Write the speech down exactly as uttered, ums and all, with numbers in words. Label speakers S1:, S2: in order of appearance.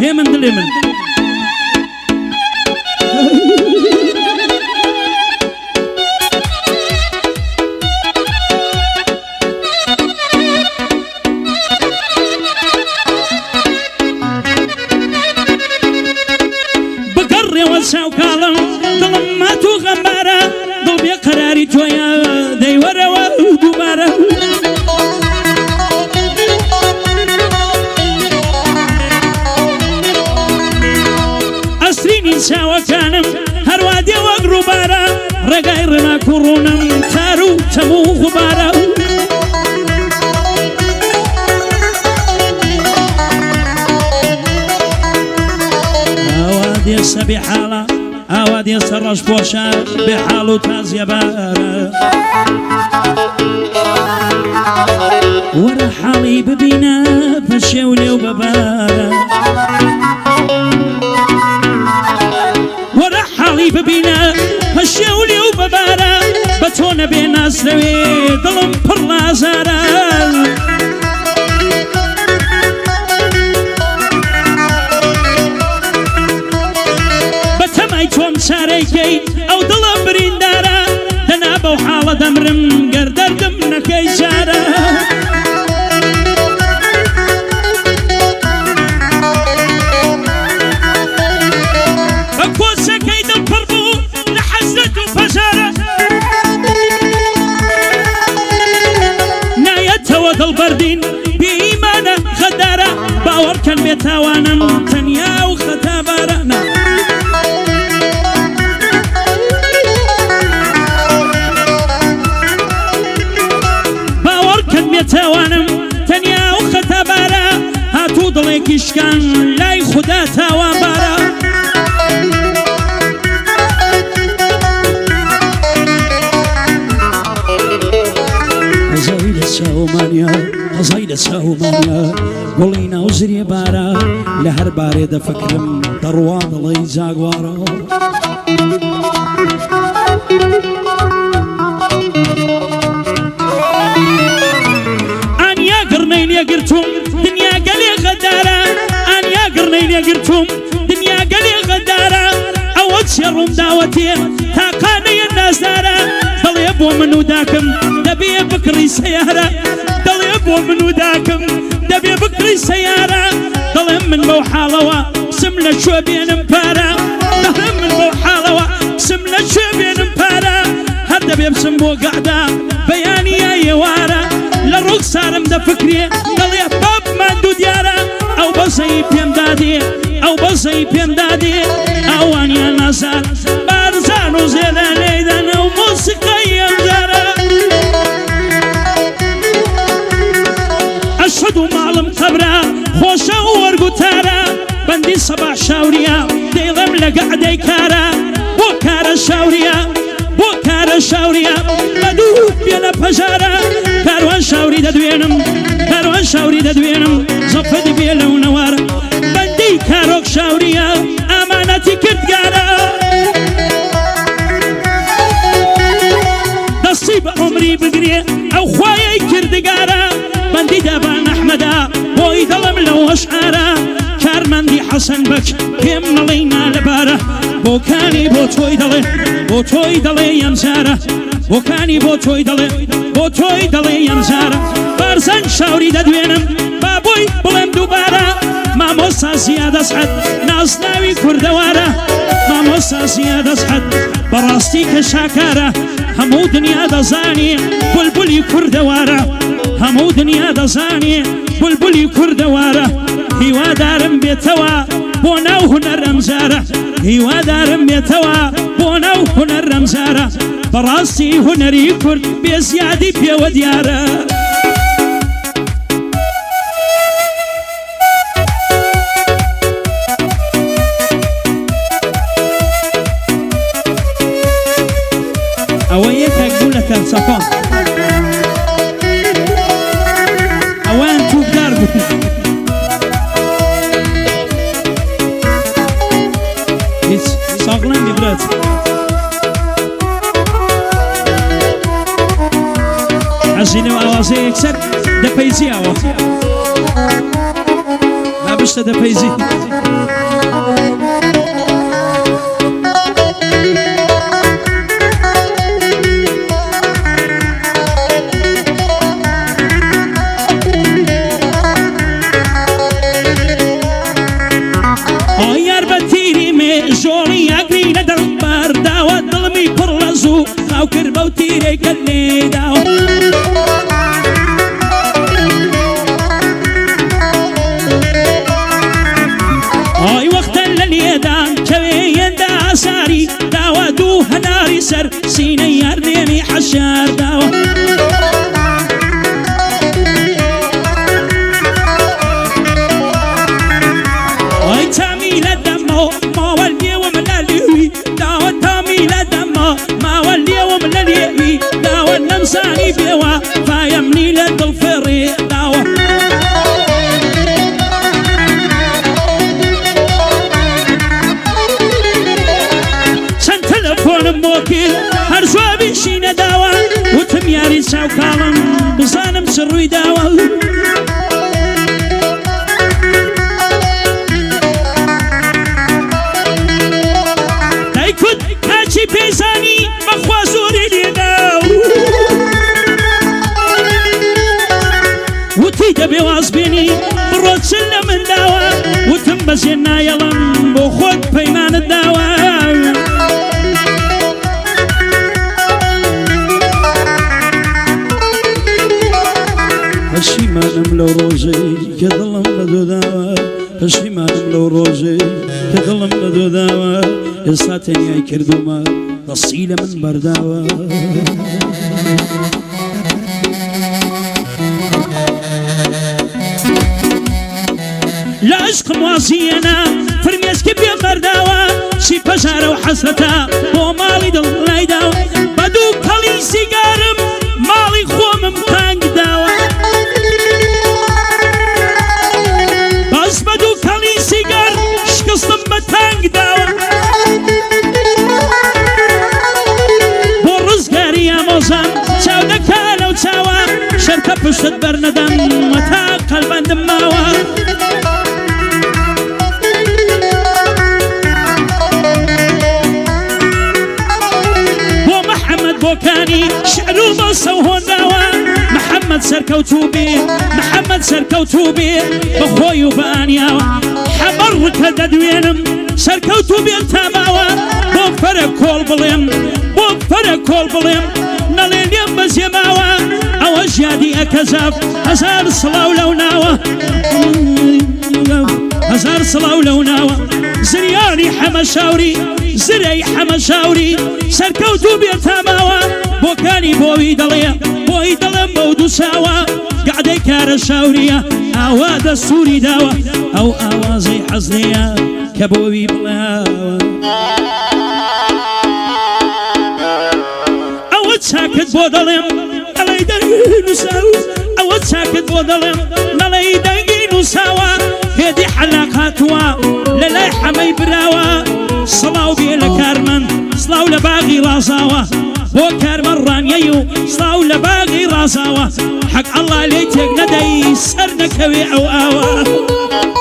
S1: هي من دلي من بقري وسع وكالم ظلم ما تغمره ضل بقراري تويا دي ورا ودمره أسريني سوا كانم هروادي وقربارا رقاير ما كورونم تارو تمو غبارا أوادي السبي حالا أوادي السرش بوشا بحالو تازيا بارا ورا حالي ببينا فشيولي وببارا ورا حالي ببينا فشيولي وببارا بتونا بينا سوي ظلم برلا زارا توم ساريكي أو ضلب بريندارا دنابا وحالة دمرم قردر دمنا كيسارا أكوسا كيد البربو لحزة وفزارة نايتها وذل بردين بإيمانة خدارة باور كان بيتاوانا تنيا وختابارنا توانم تنيا وختبارا هاتو ضليك اشكان لاي خدا توان بارا زايد الساومانيا زايد الساومانيا قولينا وزري بارا لهر باري دا فكرم دروان ضلي زاقوارا يا قرتم دنيا قلي غدارة أنا يا قرنين يا قرتم دنيا قلي غدارة أود شرم دعوتي تاقاني الناس دارة ضل يبو منو داكم دبي بكري سيارة ضل يبو منو داكم دبي بكري سيارة ضل من موحالوا سملة شو بين مبارا ضل من موحالوا سملة شو بين مبارا هذا بيبسم بو قعدة بياني يا يوارا لروك سارم دا فكري قال يا باب ما ندو ديارا او بصي بيم دادي او بصي بيم دادي او اني نصر بارزانو زيدا ليدان او موسيقى يمزارا اشهدو معلم قبرا خوشا ورقو تارا بندي صباح شاوريا ديغم لقعدي كارا وكارا شاوريا بوكارا شاوريا بدوب بيلا بجارا كاروان شاوري ددوينم كاروان شاوري ددوينم زفد بيلا ونوارا بندي كاروك شاوريا امانتي كردقارا نصيب عمري بقري او خوايا كردقارا بندي دابان احمدا بوي ظلم لو اشعارا كارمندي حسن بك كم نلينا لبارا بوكاني بوتوي دلي بوتوي دلي يمزارا بوكاني بوتوي دلي بوتوي دلي يمزارا بارزن شاوري ددوينم بابوي بلم دوبارا ما موسى زيادة سعد نازناوي كردوارا ما موسى زيادة سعد براستي كشاكارا همو دنيا دزاني بلبلي كردوارا همو دنيا دزاني بلبلي كردوارا هوا دارم بيتوا بوناو هنر رمزارة هوا دارم بيتوا بوناو هنر رمزارة براسي هنري كرد بزيادي بيو ديارة أويك أقول لك الصفان أوان توب داربو sağlam bir brat. Hazine ve avazı yüksek de peyzi hava. Abi باشە دەپەیزی ئایار بە تیری مێژۆڵی ئەگری لە دڵبەرداوە دڵمی پڕ لە زوو خاو کرد بەو تیرێکە لێداوە ئای وەختە لە لێدان کەوێیەندا ئاساری داوە دوو هەناری سەر سینەی یار نێمی حەشار داوە ئای تامی لە دەمەوە ماوە لێوەم لە لێوی داوە تامی لە دەمە ماوە لێوەم لە لێوی داوە نەمزانی بێوە فایەمنی لە دڵفێڕێ داوە مۆکل هەر جوابیشی نەداوە وتم یاری چاوکاڵم بزانم چ ڕووی داوە دایکوت کاچی پێزانی بەخوا زۆری لێداو وتی دەبێ وازبێنی بڕۆ چل لە من داوە وتم بەزێن نایەڵم بۆ خۆت پەیمانت داوە پەشیمانم لەو ڕۆژەی کە دڵم بە دۆ داوە پەشیمانم لەو ڕۆژەی کە دڵم بە دۆ داوە ئێستا تەنیای کردومە دەستی لە من بەرداوە لە عشقم وازیەنە فرمێسکی پێم بەرداوە چی پەژارە و حەسرەتە بۆ ماڵی دڵ لایداوە بە دوو کەڵی سیگارم ماڵی خۆمم تانگ داوە شکستم بە تانگ داوە بۆ ڕزگاری ئامۆزان چاو دەکا لەو چاوە شەرکە پشتت بەرنەدەم وەتا قەلبەندم ماوە بۆ محەممەد بۆکانی شعر و مەسە و هۆنداوە محەممەد سەرکەوتوو بێ محەممەد سەرکەوتوو بێ بەخۆی و بەئانیاوە حەمەڕ ڕکە دەدوێنم سەرکەوتوو بێن تاماوە بۆ فەرە کۆڵ بڵێم بۆ فەرە کۆڵ بڵێم نەڵێ لێم بەزێماوە ئەوە ژیادی ئەکەزاف هەزار سڵاو لەو ناوە هەزار سڵاو لەو ناوە زریانی حەمە شاوری زرەی حەمە شاوری سەرکەوتوو بێن تاماوە بۆکانی بۆوی دەڵێ بۆی دەڵێم بەو دوو چاوە گعدەی کارە شاوریە ئاوا دەستوری داوە ئەو ئاوازەی حەزنەیە کە بۆوی بڵاوە ئەوە چاکت بۆ دەڵێم نەڵەی دەنگی نووساوە ئەوە چاکت بۆ دەڵێم نەڵەی دەنگی نووساوە هێدی حەلاقاتوە لە لای حەمەی براوە سڵاو بێ لە کارمەند سڵاو لە باغی ڕازاوە بۆ کارمەڕانیەی و سڵاو لە باغی ڕازاوە حەق ئەڵڵا لێی تێک نەدەی سەر نەکەوێ ئەو ئاوە